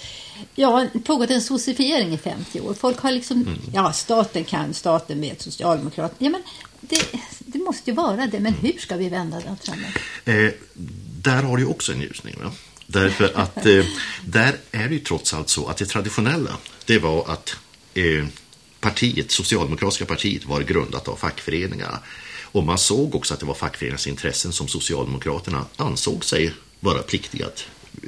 en socifiering i 50 år. Folk har liksom, staten vet Socialdemokraterna. Ja, men det måste ju vara det, men hur ska vi vända det framåt? Där har du också en ljusning, va? Därför att där är det ju trots allt så att det traditionella, det var att Socialdemokratiska partiet var grundat av fackföreningarna. Och man såg också att det var fackföreningarnas intressen som Socialdemokraterna ansåg sig vara pliktiga att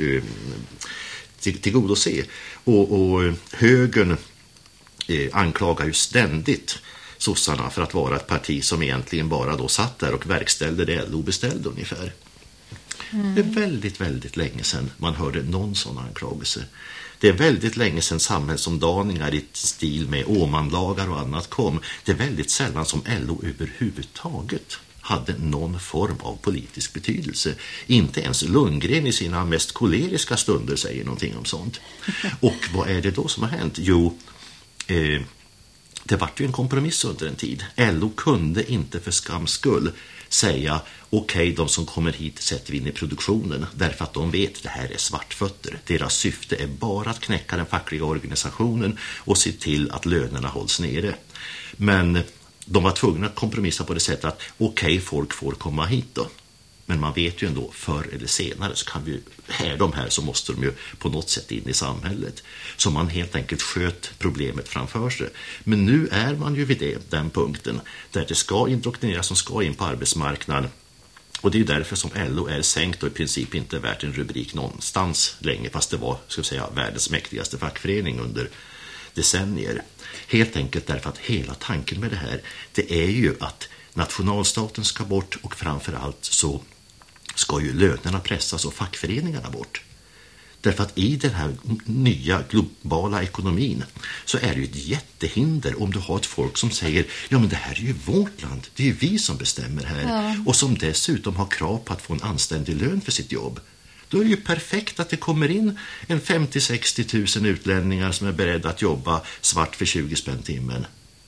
tillgodose. Och högern anklagar ju ständigt sossarna för att vara ett parti som egentligen bara då satt där och verkställde det LO beställde ungefär. Det är väldigt, väldigt länge sedan man hörde någon sån anklagelse. Det är väldigt länge sedan samhällsomdaningar i stil med Åmanlagar och annat kom. Det är väldigt sällan som LO överhuvudtaget hade någon form av politisk betydelse. Inte ens Lundgren i sina mest koleriska stunder säger någonting om sånt. Och vad är det då som har hänt? Jo, det var ju en kompromiss under en tid. LO kunde inte för skams skull säga okej, de som kommer hit sätter vi in i produktionen, därför att de vet att det här är svartfötter. Deras syfte är bara att knäcka den fackliga organisationen och se till att lönerna hålls nere. Men de var tvungna att kompromissa på det sättet att okej, folk får komma hit då. Men man vet ju ändå, förr eller senare så kan vi här de här, så måste de ju på något sätt in i samhället. Så man helt enkelt sköt problemet framför sig. Men nu är man ju vid den punkten där det ska indoktrineras, som ska in på arbetsmarknaden. Och det är därför som LO är sänkt och i princip inte värt en rubrik någonstans länge, fast det var, ska jag säga, världens mäktigaste fackförening under decennier. Helt enkelt därför att hela tanken med det här, det är ju att nationalstaten ska bort, och framförallt så ska ju lönerna pressas och fackföreningarna bort. Därför att i den här nya globala ekonomin så är det ju ett jättehinder om du har ett folk som säger, ja men det här är ju vårt land, det är ju vi som bestämmer här. Ja. Och som dessutom har krav på att få en anständig lön för sitt jobb. Då är det ju perfekt att det kommer in en 50-60 000 utlänningar som är beredda att jobba svart för 20 spänn timmen.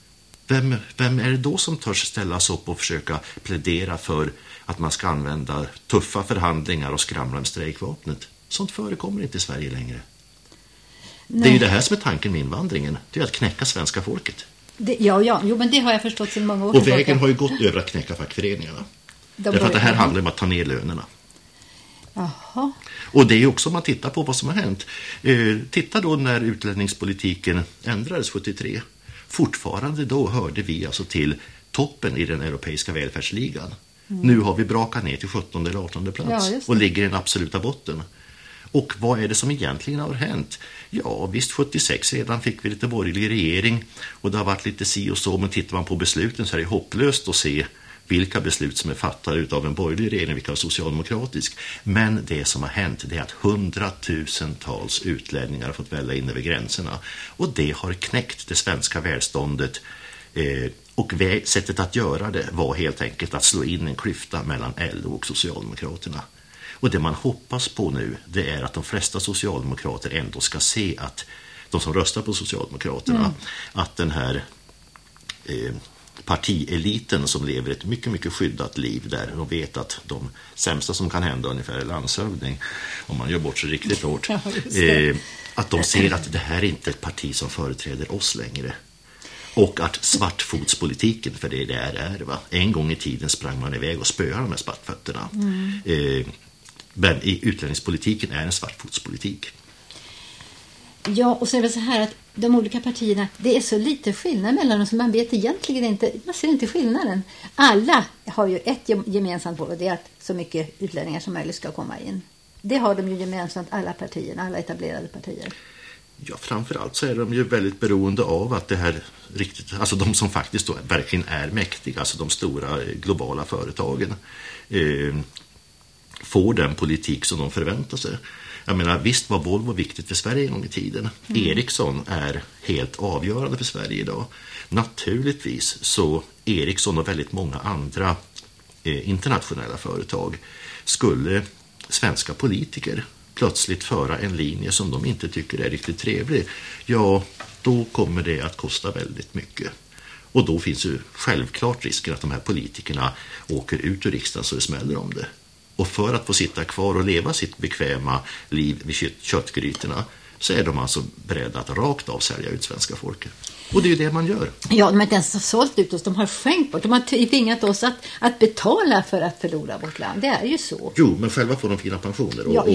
Vem är det då som törs ställa sig upp och försöka plädera för att man ska använda tuffa förhandlingar och skramla med strejkvapnet? Sånt förekommer inte i Sverige längre. Nej. Det är ju det här som är tanken med invandringen. Det är att knäcka svenska folket. Jo, men det har jag förstått sedan många år. Och vägen har ju gått över att knäcka fackföreningarna. Därför att det här handlar om att ta ner lönerna. Jaha. Och det är ju också, om man tittar på vad som har hänt. Titta då när utlänningspolitiken ändrades 73. Fortfarande då hörde vi alltså till toppen i den europeiska välfärdsligan. Nu har vi brakat ner till 17 eller 18 plats och ligger i den absoluta botten. Och vad är det som egentligen har hänt? Ja, visst 76 redan fick vi lite borgerlig regering och det har varit lite si och så, men tittar man på besluten så är det hopplöst att se vilka beslut som är fattade av en borgerlig regering, vilka är socialdemokratisk. Men det som har hänt, det är att 100,000-tals utlänningar har fått välja in över gränserna. Och det har knäckt det svenska välståndet. Och sättet att göra det var helt enkelt att slå in en klyfta mellan LO och Socialdemokraterna. Och det man hoppas på nu, det är att de flesta socialdemokrater ändå ska se att de som röstar på Socialdemokraterna, att den här partieliten som lever ett mycket, mycket skyddat liv där de vet att de sämsta som kan hända ungefär är landshövding, om man gör bort sig riktigt hårt, att de ser att det här är inte ett parti som företräder oss längre. Och att svartfotspolitiken, för det är va? En gång i tiden sprang man iväg och spöade de här svartfötterna. Men i utlänningspolitiken är en svartfotspolitik. Ja, och så är det så här att de olika partierna, det är så lite skillnad mellan dem som man vet egentligen inte, man ser inte skillnaden. Alla har ju ett gemensamt mål, och det är att så mycket utlänningar som möjligt ska komma in. Det har de ju gemensamt, alla partierna, alla etablerade partier. Ja, framförallt så är de ju väldigt beroende av att det här riktigt, alltså de som faktiskt då verkligen är mäktiga, alltså de stora globala företagen, får den politik som de förväntar sig. Jag menar, visst var Volvo viktigt för Sverige en gång i tiden. Ericsson är helt avgörande för Sverige idag. Naturligtvis så Ericsson och väldigt många andra internationella företag, skulle svenska politiker plötsligt föra en linje som de inte tycker är riktigt trevlig, ja, då kommer det att kosta väldigt mycket. Och då finns ju självklart risken att de här politikerna åker ut ur riksdagen så det smäller om det. Och för att få sitta kvar och leva sitt bekväma liv vid köttgrytorna så är de alltså beredda att rakt av sälja ut svenska folket. Och det är ju det man gör. Ja, de har inte ens sålt ut oss, de har skänkt bort. De har tvingat oss att betala för att förlora vårt land. Det är ju så. Jo, men själva får de fina pensioner. Och,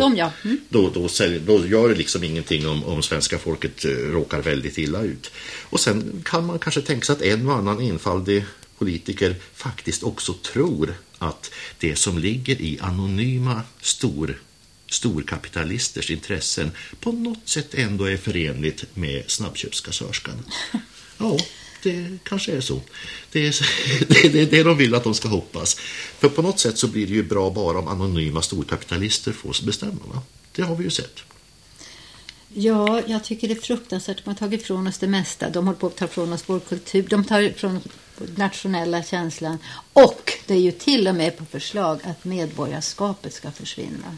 då gör det liksom ingenting om svenska folket råkar väldigt illa ut. Och sen kan man kanske tänka sig att en och annan enfaldig politiker faktiskt också tror att det som ligger i anonyma storkapitalisters intressen på något sätt ändå är förenligt med snabbköpskassörskan. Ja, det kanske är så. Det är det de vill att de ska hoppas. För på något sätt så blir det ju bra bara om anonyma storkapitalister får bestämma, va? Det har vi ju sett. Ja, jag tycker det är fruktansvärt att man tar ifrån oss det mesta. De håller på att ta ifrån oss vår kultur. De tar ifrån oss nationella känslan. Och det är ju till och med på förslag att medborgarskapet ska försvinna.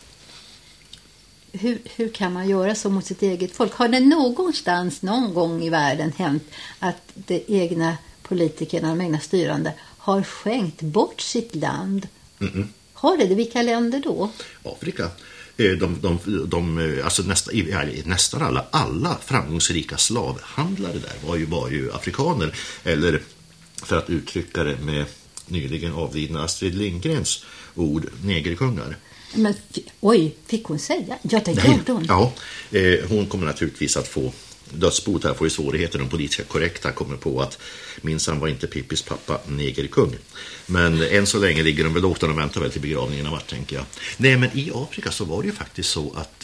Hur kan man göra så mot sitt eget folk? Har det någonstans någon gång i världen hänt att de egna politikerna, de egna styrande, har skänkt bort sitt land? Har det? Vilka länder då? Afrika. Alltså nästan alla framgångsrika slavhandlare där var ju afrikaner, eller för att uttrycka det med nyligen avlidna Astrid Lindgrens ord, negerkungar. Men oj, fick hon säga? Ja, det gjorde hon. Ja, hon kommer naturligtvis att få dödsbot här, får ju svårigheter. De politiska korrekta kommer på att minsann var inte Pippis pappa negerkung. Men än så länge ligger de väl lågt och väntar väl till begravningen av vart, tänker jag. Nej, men i Afrika så var det ju faktiskt så att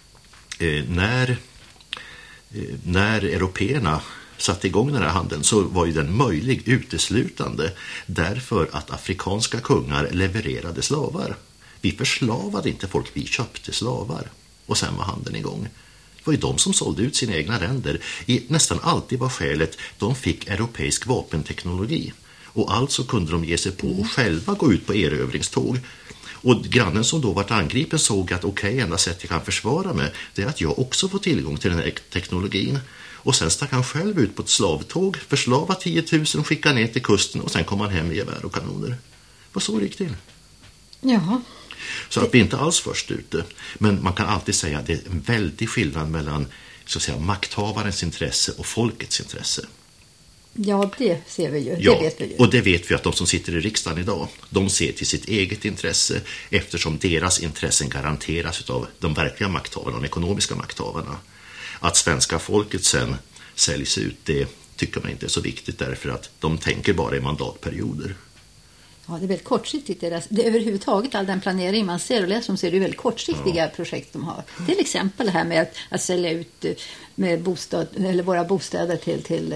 när européerna satte igång den här handeln så var ju den möjlig uteslutande därför att afrikanska kungar levererade slavar. Vi förslavade inte folk, vi köpte slavar. Och sen var handeln igång. Det var ju de som sålde ut sina egna länder. Nästan alltid var skälet, de fick europeisk vapenteknologi. Och alltså kunde de ge sig på och själva gå ut på erövringståg. Och grannen som då vart angripen såg att okej, enda sätt jag kan försvara mig, det är att jag också får tillgång till den här teknologin. Och sen stack han själv ut på ett slavtåg, förslava 10 000, skicka ner till kusten och sen kom han hem med gevär och kanoner. Vad så gick till? Jaha. Så att vi inte alls först ute. Men man kan alltid säga att det är en väldig skillnad mellan så att säga, makthavarens intresse och folkets intresse. Ja, det ser vi ju. Ja, det vet vi ju. Och det vet vi att de som sitter i riksdagen idag, de ser till sitt eget intresse eftersom deras intressen garanteras av de verkliga makthavarna, de ekonomiska makthavarna. Att svenska folket sen säljs ut, det tycker man inte är så viktigt därför att de tänker bara i mandatperioder. Ja, det är väldigt kortsiktigt. Det är överhuvudtaget all den planering man ser och läser om, så är det väldigt kortsiktiga projekt de har. Till exempel det här med att sälja ut med våra bostäder till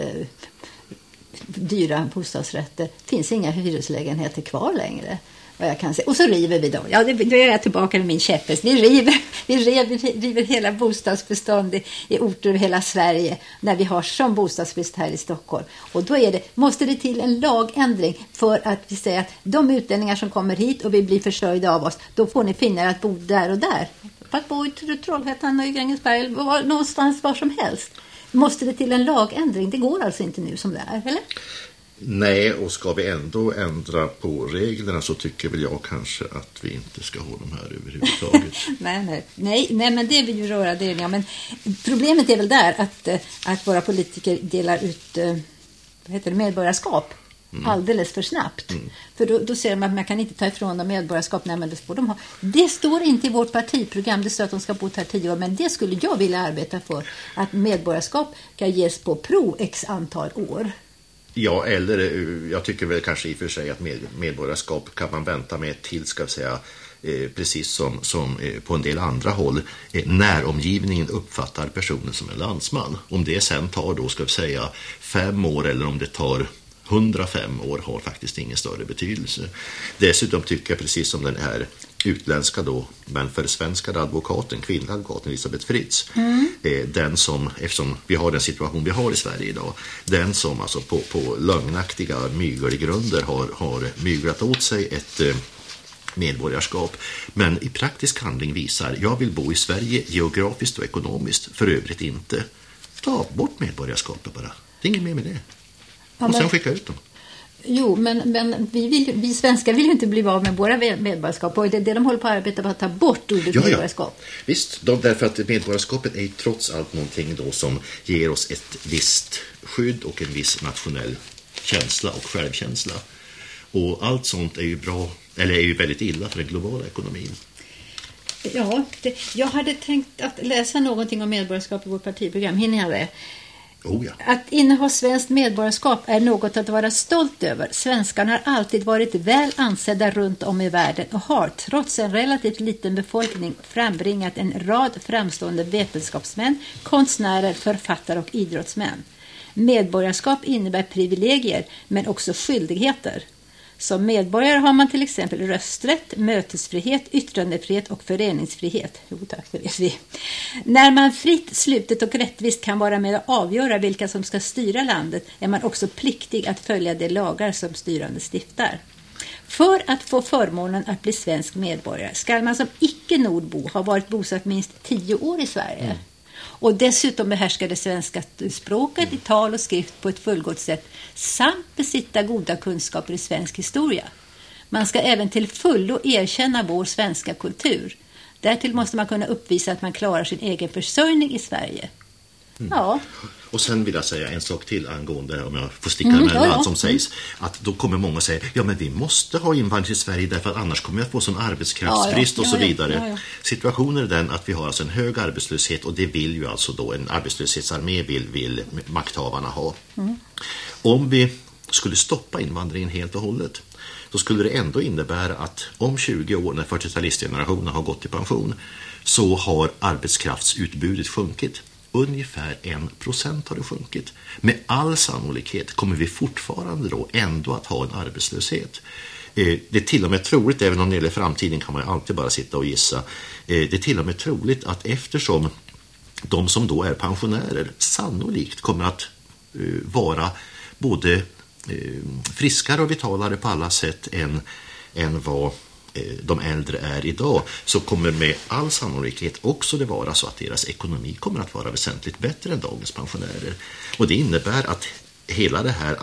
dyra bostadsrätter. Det finns inga hyreslägenheter kvar längre. Vad jag kan säga. Och så river vi dem. Ja, då är jag tillbaka med min käppes. Vi river hela bostadsbestånd i orter över hela Sverige när vi har som bostadsbrist här i Stockholm. Och då måste det till en lagändring för att vi säger att de utlänningar som kommer hit och vi blir försörjda av oss, då får ni finna er att bo där och där. För att bo i Trollhättan och i Grängesberg någonstans var som helst. Måste det till en lagändring? Det går alltså inte nu som det är, eller? Nej, och ska vi ändå ändra på reglerna så tycker väl jag kanske att vi inte ska ha de här överhuvudtaget. nej, men det vill ju röra det. Ja, men problemet är väl där att våra politiker delar ut medborgarskap alldeles för snabbt. För då ser man att man kan inte ta ifrån dem medborgarskap när det får de ha. Det står inte i vårt partiprogram, det står att de ska bo här 10 år, men det skulle jag vilja arbeta för, att medborgarskap kan ges på prov x antal år. Ja, eller jag tycker väl kanske i och för sig att medborgarskap kan man vänta med till, ska jag säga, precis som på en del andra håll, när omgivningen uppfattar personen som en landsman. Om det sen tar då, ska jag säga, 5 år eller om det tar 105 år har faktiskt ingen större betydelse. Dessutom tycker jag precis som den här utländska då, men försvenskade advokaten, kvinnliga advokaten Elisabeth Fritz, den som, eftersom vi har den situation vi har i Sverige idag, den som alltså på lögnaktiga mygelgrunder har myglat åt sig ett medborgarskap, men i praktisk handling visar, jag vill bo i Sverige geografiskt och ekonomiskt, för övrigt inte. Ta bort medborgarskapet bara. Det är inget mer med det. Och sen skicka ut dem. Jo, men vi svenskar vill ju inte bli av med våra medborgarskap. Och det de håller på att arbeta på att ta bort ordet medborgarskap. Ja. Visst, därför att medborgarskapet är trots allt någonting då som ger oss ett visst skydd och en viss nationell känsla och självkänsla. Och allt sånt är ju bra, eller är ju väldigt illa för den globala ekonomin. Ja, jag hade tänkt att läsa någonting om medborgarskap i vårt partiprogram. Hinner jag det? Oh ja. Att inneha svenskt medborgarskap är något att vara stolt över. Svenskarna har alltid varit väl ansedda runt om i världen och har, trots en relativt liten befolkning, frambringat en rad framstående vetenskapsmän, konstnärer, författare och idrottsmän. Medborgarskap innebär privilegier, men också skyldigheter. Som medborgare har man till exempel rösträtt, mötesfrihet, yttrandefrihet och föreningsfrihet. Jo tack, det vet vi. När man fritt, slutet och rättvist kan vara med och avgöra vilka som ska styra landet är man också pliktig att följa de lagar som styrande stiftar. För att få förmånen att bli svensk medborgare ska man som icke-nordbo ha varit bosatt minst 10 år i Sverige. Och dessutom behärska det svenska språket i tal och skrift på ett fullgott sätt samt besitta goda kunskaper i svensk historia. Man ska även till fullo erkänna vår svenska kultur. Därtill måste man kunna uppvisa att man klarar sin egen försörjning i Sverige. Ja. Och sen vill jag säga en sak till angående, om jag får sticka med allt som sägs, att då kommer många säga, ja men vi måste ha invandring till Sverige därför att annars kommer jag få sån arbetskraftsbrist och så vidare. Ja. Situationen är den att vi har alltså en hög arbetslöshet, och det vill ju alltså då en arbetslöshetsarmé vill makthavarna ha. Om vi skulle stoppa invandringen helt och hållet, då skulle det ändå innebära att om 20 år, när 40-talistgenerationen har gått i pension, så har arbetskraftsutbudet sjunkit. Ungefär 1% har det sjunkit. Med all sannolikhet kommer vi fortfarande då ändå att ha en arbetslöshet. Det är till och med troligt, även om det gäller framtiden kan man ju alltid bara sitta och gissa. Det är till och med troligt att eftersom de som då är pensionärer sannolikt kommer att vara både friskare och vitalare på alla sätt än vad de äldre är idag, så kommer med all sannolikhet också det vara så att deras ekonomi kommer att vara väsentligt bättre än dagens pensionärer. Och det innebär att hela det här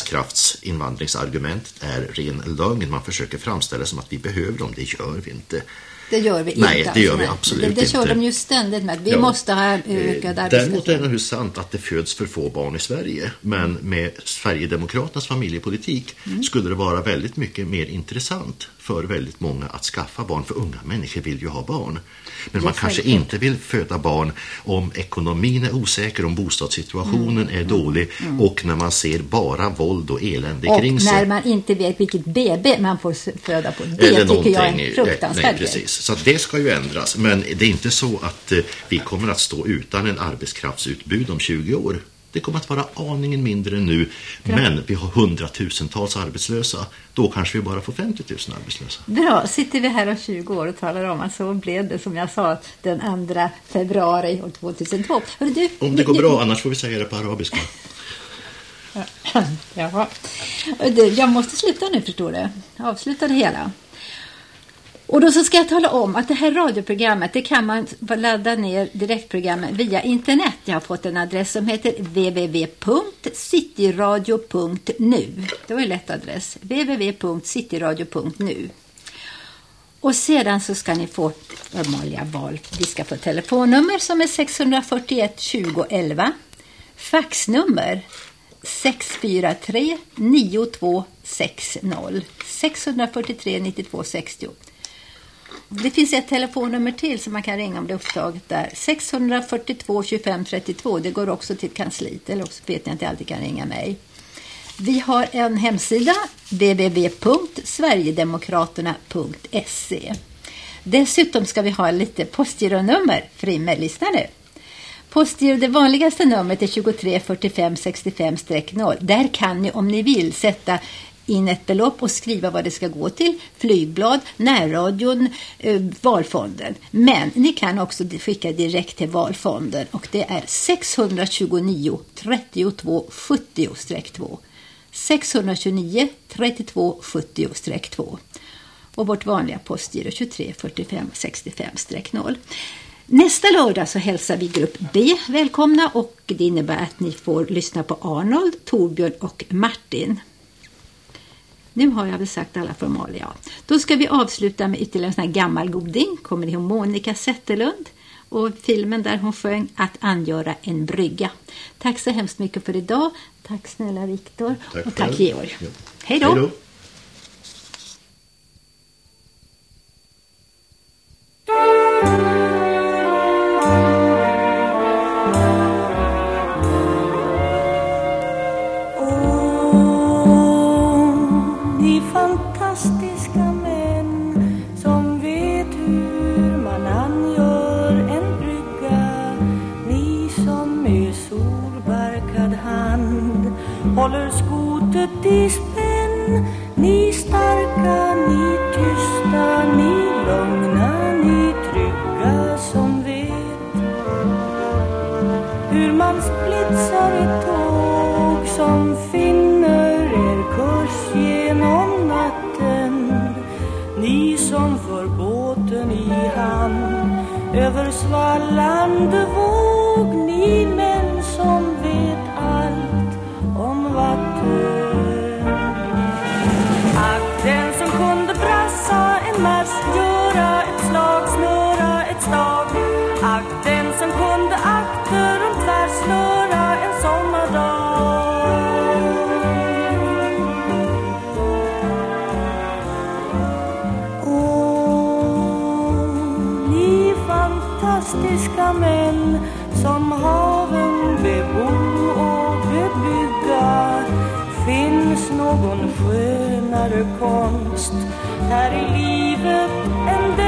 arbetskraftsinvandringsargumentet är ren lögn. Man försöker framställa som att vi behöver dem, det gör vi inte. Det gör vi inte. Nej, det gör vi absolut inte. Det kör de ju ständigt med. Vi måste ha ökad arbetslöshet. Däremot är det ju sant att det föds för få barn i Sverige. Men med Sverigedemokraternas familjepolitik skulle det vara väldigt mycket mer intressant för väldigt många att skaffa barn. För unga människor vill ju ha barn. Men man kanske inte vill föda barn om ekonomin är osäker, om bostadssituationen är dålig och när man ser bara våld och elände kring sig. Och när man inte vet vilket BB man får föda på. Det tycker jag är fruktansvärt. Nej, precis. Så det ska ju ändras. Men det är inte så att vi kommer att stå utan en arbetskraftsutbud om 20 år. Det kommer att vara aningen mindre än nu. Men vi har 100,000-tals arbetslösa. Då kanske vi bara får 50 000 arbetslösa. Bra, sitter vi här om 20 år och talar om att så blev det som jag sa den 2 februari 2002. Om det går bra, annars får vi säga det på arabiska. Jaha. Jag måste sluta nu, förstår du. Avsluta det hela. Och då så ska jag tala om att det här radioprogrammet, det kan man ladda ner direktprogrammet via internet. Jag har fått en adress som heter www.cityradio.nu. Det var en lätt adress. www.cityradio.nu. Och sedan så ska ni få vanliga val. Vi ska få telefonnummer som är 641 2011. Faxnummer 643 9260. 643 9260. Det finns ett telefonnummer till som man kan ringa om det är upptaget där. 642 25 32. Det går också till kansliet, eller också vet jag inte alltid kan ringa mig. Vi har en hemsida, www.sverigedemokraterna.se. Dessutom ska vi ha lite postgironummer. Frimme, lyssna nu. Postgiro, det vanligaste numret är 23 45 65-0. Där kan ni, om ni vill, sätta in ett belopp och skriva vad det ska gå till. Flygblad, närradion, valfonden. Men ni kan också skicka direkt till valfonden. Och det är 629 32 70-2. 629 32 70-2. Och vårt vanliga postgiro 23 45 65-0. Nästa lördag så hälsar vi grupp B välkomna, och det innebär att ni får lyssna på Arnold, Torbjörn och Martin. Nu har jag väl sagt alla formalia. Då ska vi avsluta med ytterligare en sån här gammal goding. Kommer ni ihåg Monica Zetterlund och filmen där hon sjöng Att angöra en brygga. Tack så hemskt mycket för idag. Tack snälla Viktor och tack Georg. Ja. Hej då! Hej då. Fantastiska män som vet hur man angör en brygga. Ni som med solbarkad hand håller skotet i spänn. Ni starka, ni tysta, ni lugna, ni trygga som vet hur man splitsar ett tåg som finner er kurs genom natten. Ni som för båten i hamn över svallande våg. Ni män som vet allt om vatten. Ack, den som kunde brassa en mast, göra ett slag, snöra ett stag. Ack, den som kunde akter om tvärs någon skönare konst här i livet än det